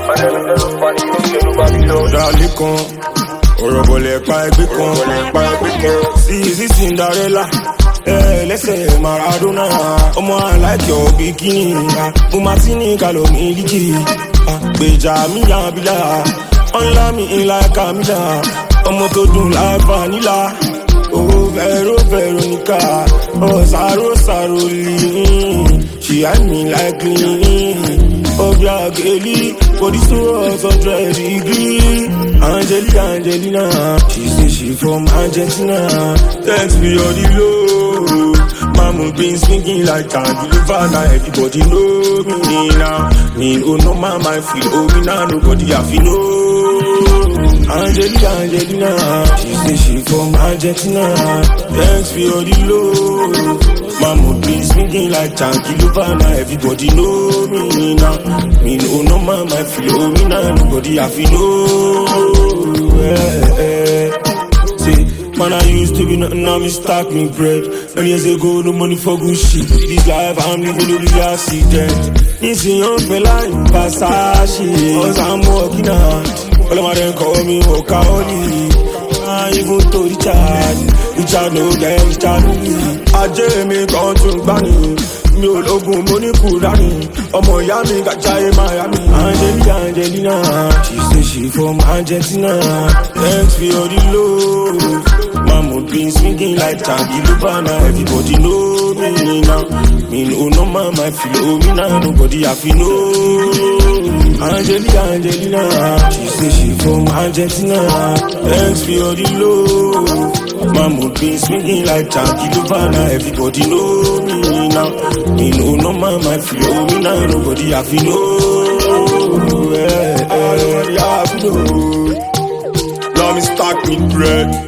Dale kan, ọ̀rọ̀ bọ̀lẹ̀ pa ẹgbẹ́ kan. Sí Cinderella, lẹ́sẹ̀ Maradona. Ọmọ I like your bikini. Mo máa tí ní kálọ̀ mi líkì. Gbèjà mi yàn bílà. Ọ̀nlá mi ìlà Camila. Ọmọ tó dùn láì vanilla. Oh, Veronica. Oh, Saro Lee. She had me like clean. Oh, Geli. For this was 100 degree. Angelina. She say she from Argentina. Thanks for all the love. Mama been singing like Tangiluva. Now everybody know me now. Me oh no mama I feel oh me now nobody have to know. Angelina. She say she from Argentina. Thanks for all the love. Mama been singing like Tangiluva. Now everybody know me now. Me oh no mama I feel oh me now nobody have to know. See, man, I used to be nothing, now me stack me bread. 10 years ago, no money for good shit. This life, I'm living with the accident. This young fella in Versace. Cause I'm working hard. All of my them call me Okaoli. I even to Richard no them, Richard no me. I just me come to Bani. Mi ò lógun mo ní Kùránì. Ọmọ ìyá mi gàjáyé Miami. Angelina, she say she from Argentina. Thanks for all the love. Mama been singing like Tangiluva. Now everybody know me now. Me no mama I feel oh me now nobody have to know. Angelina, she say she from Argentina. Thanks for all the love. Mama been swinging like Tangiluva. Now everybody know me now. Me no mama I feel oh me now nobody have to know. Nobody have to know. Now me stack me bread.